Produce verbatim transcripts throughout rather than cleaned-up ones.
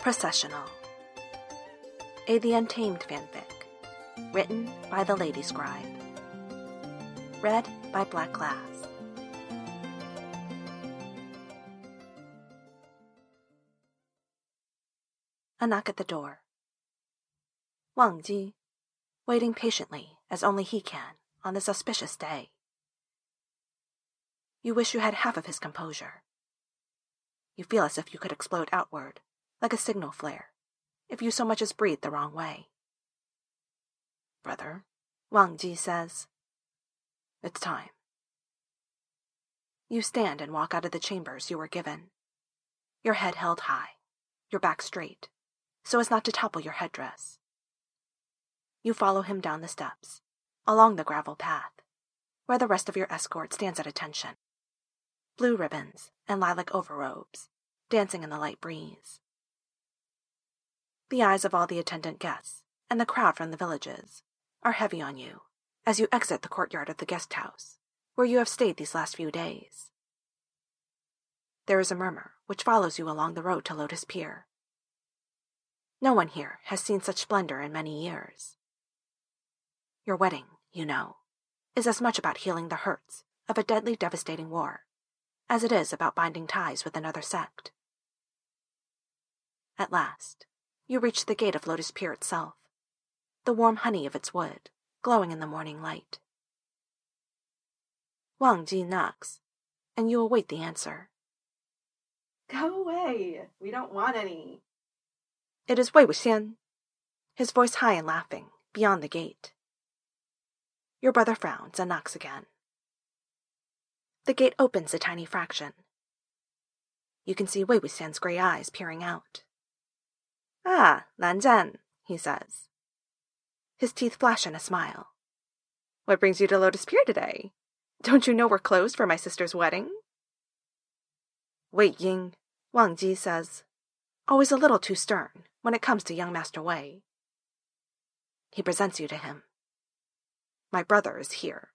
Processional. A The Untamed fanfic. Written by the Lady Scribe. Read by Black Glass. A knock at the door. Wang Ji, waiting patiently as only he can on this auspicious day. You wish you had half of his composure. You feel as if you could explode outward, like a signal flare, if you so much as breathed the wrong way. Brother, Wang Ji says, it's time. You stand and walk out of the chambers you were given, your head held high, your back straight, so as not to topple your headdress. You follow him down the steps, along the gravel path, where the rest of your escort stands at attention. Blue ribbons and lilac overrobes, dancing in the light breeze. The eyes of all the attendant guests and the crowd from the villages are heavy on you as you exit the courtyard of the guest house, where you have stayed these last few days. There is a murmur which follows you along the road to Lotus Pier. No one here has seen such splendor in many years. Your wedding, you know, is as much about healing the hurts of a deadly, devastating war as it is about binding ties with another sect. At last, you reach the gate of Lotus Pier itself, the warm honey of its wood glowing in the morning light. Wang Ji knocks, and you await the answer. Go away. We don't want any. It is Wei Wuxian, his voice high and laughing, beyond the gate. Your brother frowns and knocks again. The gate opens a tiny fraction. You can see Wei Wuxian's gray eyes peering out. Ah, Lan Zhan, he says. His teeth flash in a smile. What brings you to Lotus Pier today? Don't you know we're closed for my sister's wedding? Wei Ying, Wang Ji says, always a little too stern when it comes to young Master Wei. He presents you to him. My brother is here.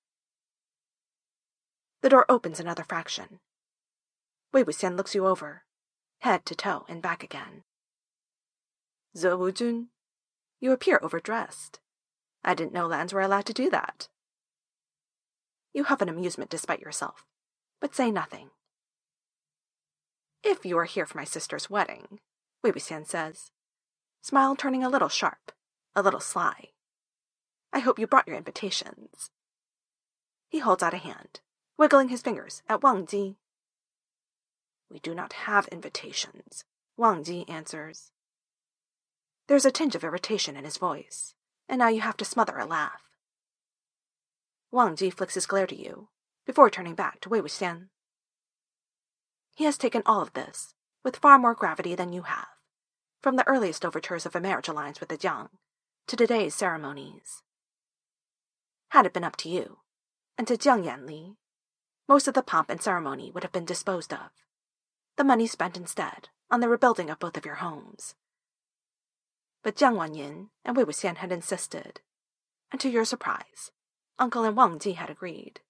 The door opens another fraction. Wei Wuxian looks you over, head to toe and back again. Zhe Wujun, you appear overdressed. I didn't know lands were allowed to do that. You huff an amusement despite yourself, but say nothing. If you are here for my sister's wedding, Wei Wuxian says, smile turning a little sharp, a little sly. I hope you brought your invitations. He holds out a hand, wiggling his fingers at Wang Ji. We do not have invitations, Wang Ji answers. There's a tinge of irritation in his voice, and now you have to smother a laugh. Wang Ji flicks his glare to you, before turning back to Wei Wuxian. He has taken all of this, with far more gravity than you have, from the earliest overtures of a marriage alliance with the Jiang, to today's ceremonies. Had it been up to you, and to Jiang Yanli, most of the pomp and ceremony would have been disposed of, the money spent instead on the rebuilding of both of your homes. But Jiang Wanyin and Wei Wuxian had insisted, and to your surprise, Uncle and Wang Ji had agreed.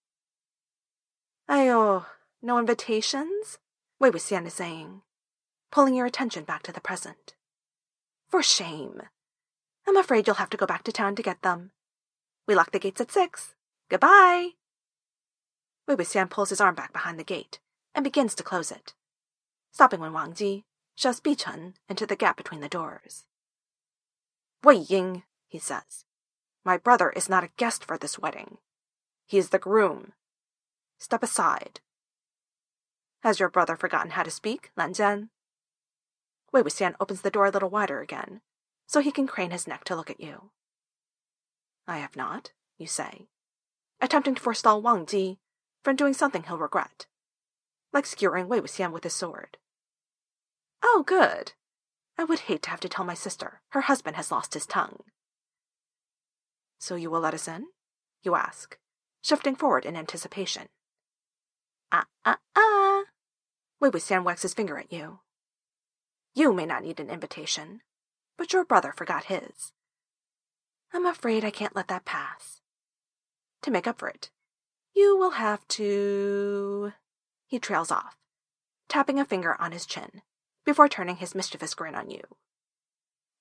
Ayo, no invitations? Wei Wuxian is saying, pulling your attention back to the present. For shame. I'm afraid you'll have to go back to town to get them. We lock the gates at six. Goodbye. Wei Wuxian pulls his arm back behind the gate and begins to close it, stopping when Wang Ji shoves Bichen into the gap between the doors. Wei Ying, he says, my brother is not a guest for this wedding. He is the groom. Step aside. Has your brother forgotten how to speak, Lan Zhan? Wei Wuxian opens the door a little wider again, so he can crane his neck to look at you. I have not, you say, attempting to forestall Wang Ji from doing something he'll regret, like skewering Wei Wuxian with his sword. Oh, good. I would hate to have to tell my sister her husband has lost his tongue. So you will let us in? You ask, shifting forward in anticipation. Ah, ah, ah. Wei Wuxian wags his finger at you. You may not need an invitation, but your brother forgot his. I'm afraid I can't let that pass. To make up for it, you will have to... He trails off, tapping a finger on his chin, before turning his mischievous grin on you.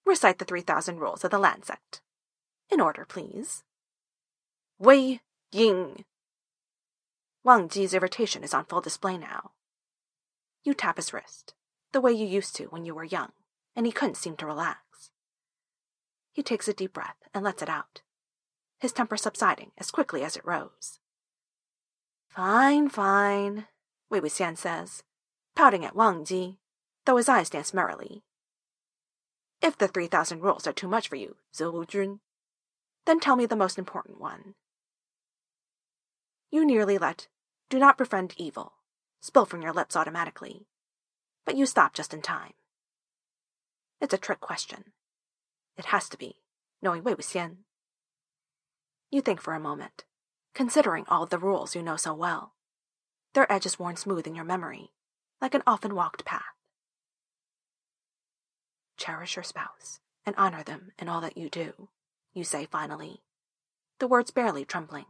Recite the three thousand rules of the land sect. In order, please. Wei Ying. Wang Ji's irritation is on full display now. You tap his wrist, the way you used to when you were young, and he couldn't seem to relax. He takes a deep breath and lets it out, his temper subsiding as quickly as it rose. Fine, fine, Wei Wuxian says, pouting at Wang Ji, though his eyes dance merrily. If the three thousand rules are too much for you, Zhou Jun, then tell me the most important one. You nearly let "do not befriend evil" spill from your lips automatically, but you stop just in time. It's a trick question. It has to be, knowing Wei Wuxian. You think for a moment, considering all of the rules you know so well, their edges worn smooth in your memory, like an often walked path. Cherish your spouse and honor them in all that you do, you say finally, the words barely trembling.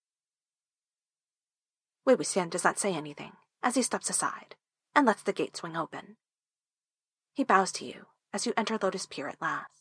Wei Wuxian does not say anything as he steps aside and lets the gate swing open. He bows to you as you enter Lotus Pier at last.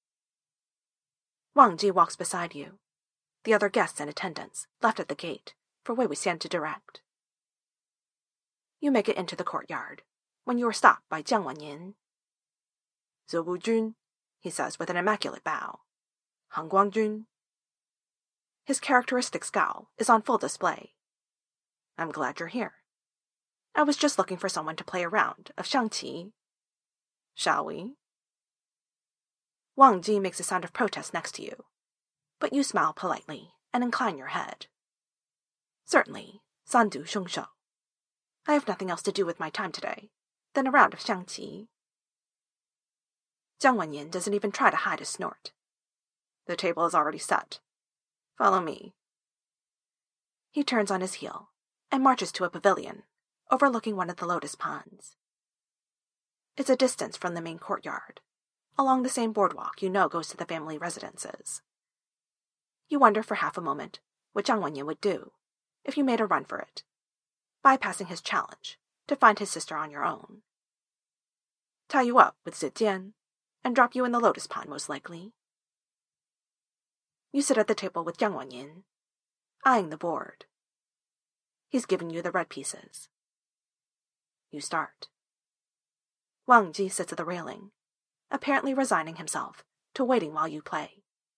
Wang Ji walks beside you, the other guests and attendants left at the gate for Wei Wuxian to direct. You make it into the courtyard when you are stopped by Jiang Wanyin. Zhou Jun, he says with an immaculate bow. Han Guangjun. His characteristic scowl is on full display. I'm glad you're here. I was just looking for someone to play a round of Shangqi. Shall we? Wang Ji makes a sound of protest next to you, but you smile politely and incline your head. Certainly, Sandu Shengshou. I have nothing else to do with my time today than a round of Shangqi. Jiang Wanyin doesn't even try to hide a snort. The table is already set. Follow me. He turns on his heel and marches to a pavilion overlooking one of the lotus ponds. It's a distance from the main courtyard, along the same boardwalk you know goes to the family residences. You wonder for half a moment what Jiang Wanyin would do if you made a run for it, bypassing his challenge to find his sister on your own. Tie you up with Zijian and drop you in the lotus pond, most likely. You sit at the table with Jiang Wanyin, eyeing the board. He's given you the red pieces. You start. Wang Ji sits at the railing, apparently resigning himself to waiting while you play.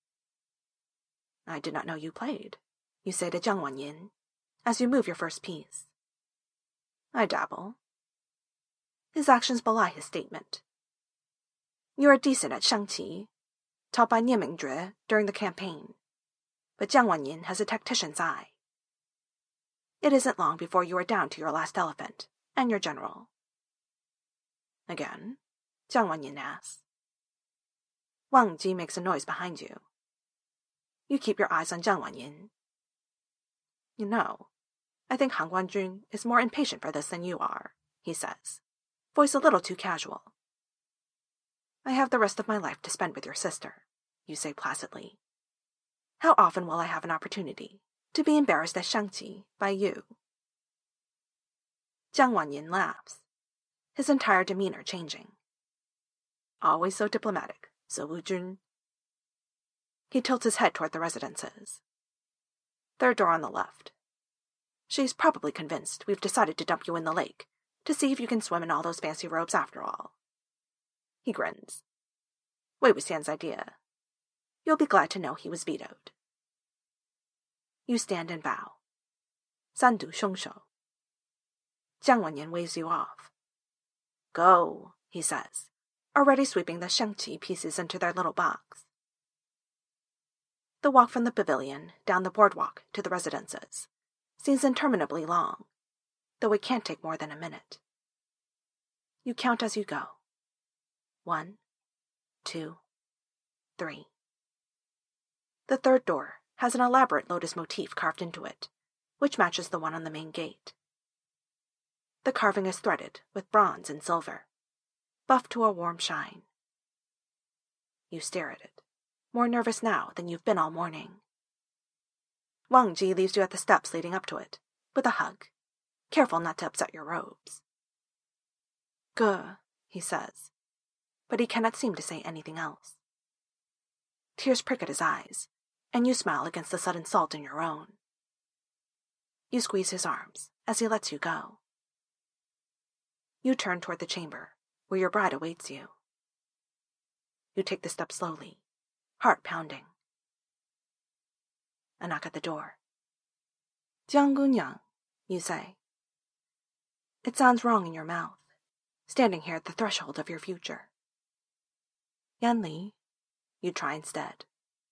I did not know you played, you say to Jiang Wanyin, as you move your first piece. I dabble. His actions belie his statement. You are decent at Shangqi, taught by Nie Mingjue during the campaign, but Jiang Wanyin has a tactician's eye. It isn't long before you are down to your last elephant and your general. Again, Jiang Wanyin asks. Wang Ji makes a noise behind you. You keep your eyes on Jiang Wanyin. You know, I think Han Guangjun is more impatient for this than you are, he says, voice a little too casual. I have the rest of my life to spend with your sister, you say placidly. How often will I have an opportunity to be embarrassed as Shangqi by you? Jiang Wanyin laughs, his entire demeanor changing. Always so diplomatic, Zhou Jun. He tilts his head toward the residences. Third door on the left. She's probably convinced we've decided to dump you in the lake to see if you can swim in all those fancy robes after all. He grins. Wei Wuxian's idea. You'll be glad to know he was vetoed. You stand and bow. Sandu Shengshou. Jiang Wanyin waves you off. Go, he says, already sweeping the Shangqi pieces into their little box. The walk from the pavilion down the boardwalk to the residences seems interminably long, though it can't take more than a minute. You count as you go. One, two, three. The third door has an elaborate lotus motif carved into it, which matches the one on the main gate. The carving is threaded with bronze and silver, buffed to a warm shine. You stare at it, more nervous now than you've been all morning. Wang Ji leaves you at the steps leading up to it, with a hug, careful not to upset your robes. Good, he says, but he cannot seem to say anything else. Tears prick at his eyes, and you smile against the sudden salt in your own. You squeeze his arms as he lets you go. You turn toward the chamber where your bride awaits you. You take the step slowly, heart pounding. A knock at the door. Jiang Gunyang, you say. It sounds wrong in your mouth, standing here at the threshold of your future. Yan Li, you try instead.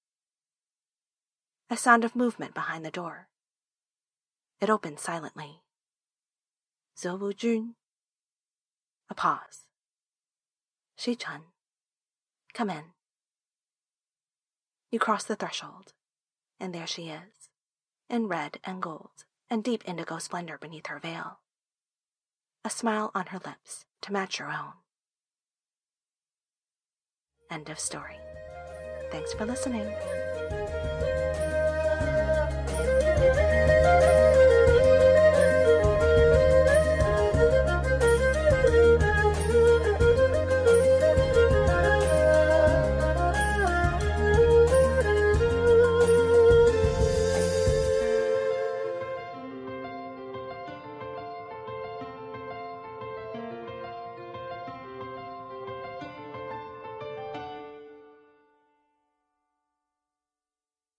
A sound of movement behind the door. It opens silently. Zhou Wujun. A pause. Shi Chen, come in. You cross the threshold, and there she is, in red and gold and deep indigo splendor beneath her veil. A smile on her lips to match your own. End of story. Thanks for listening.